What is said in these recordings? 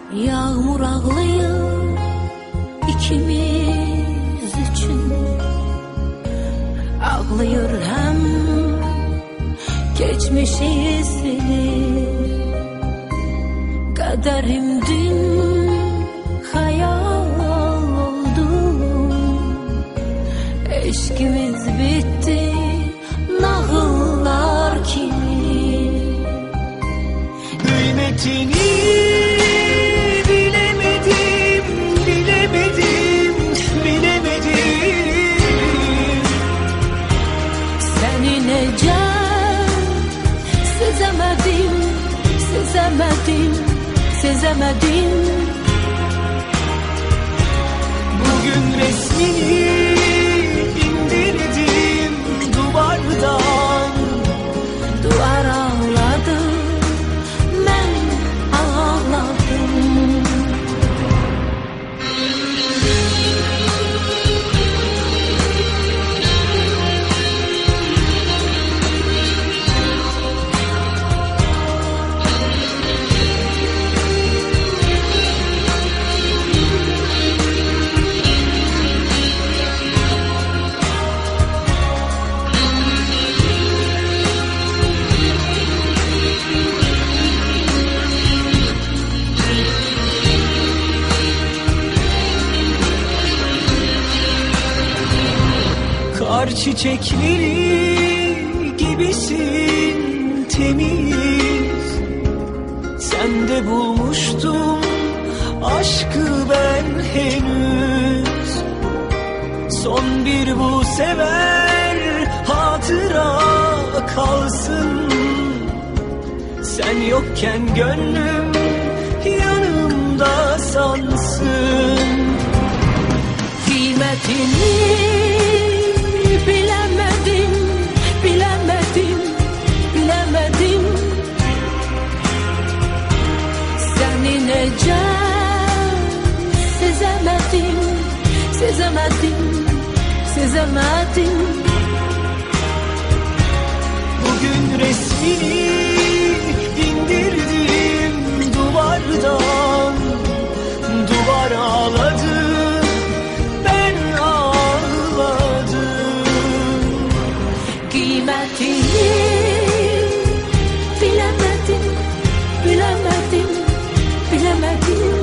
Yağmur ağlayır ikimiz için. Ağlayır hem geçmişi silip. Kaderim dün hayal oldu. Eşkimiz bitti nağıllar kimi. Kıymetini bilemedim, bilemedim, bilemedim. Seni nece sezemedim, sezemedim, sezemedim. Bugün resmini indirdim duvardan. Duvar ağladı, ben ağladım. Kar çiçekleri gibisin temiz. Sende bulmuştum aşkı ben henüz. Son bir bu sefer hatıra kalsın. Sen yokken gönlüm yanımda sansın. Kıymetini bilemedim, bilemedim, bilemedim. Seni nece sezemedim, sezemedim, sezemedim. Bugün resmini indirdim duvardan. Duvar ağladı, ben ağladım. Kıymetini bilemedim, bilemedim, bilemedim.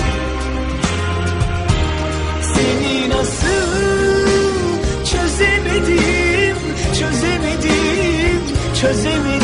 Seni nasıl çözemedim, çözemedim, çözemedim.